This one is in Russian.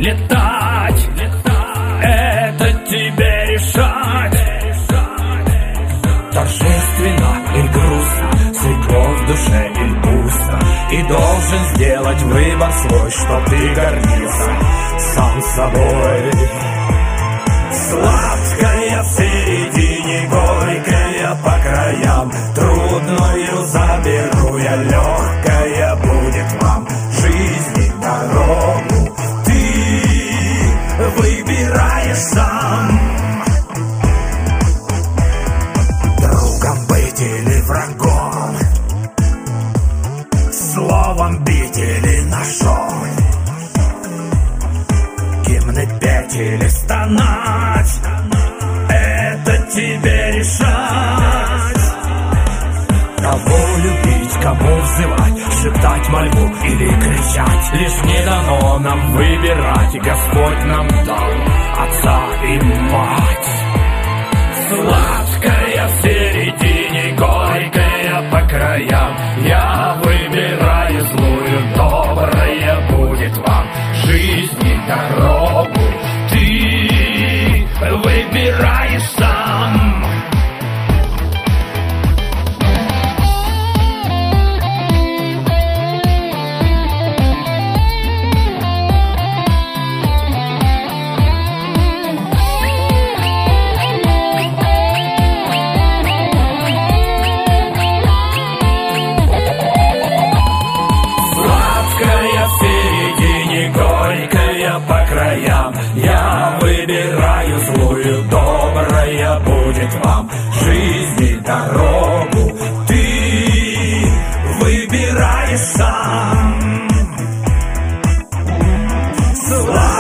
летать, это тебе решать. Торжественно или грустно, светло в душе или пусто, и должен сделать выбор свой, чтоб ты гордился сам собой. Сладкая в середине, горькая по краям, трудную заберу я, легкая будет вам жизни дорогу. Ты выбираешь сам, другом быть или врагом, словом бить или ножом, гимны петь или стонать, это тебе решать. Кого любить, кому взывать, шептать мольбу или кричать, лишь не дано нам выбирать, Господь нам дал отца и мать. Сладкая в середине, горькая по краям, я выбираю злую, добрая будет вам жизни дорогу. Ты выбираешь сам. По краям я выбираю злую, добрая будет вам жизни дорогу. Ты выбираешь сам.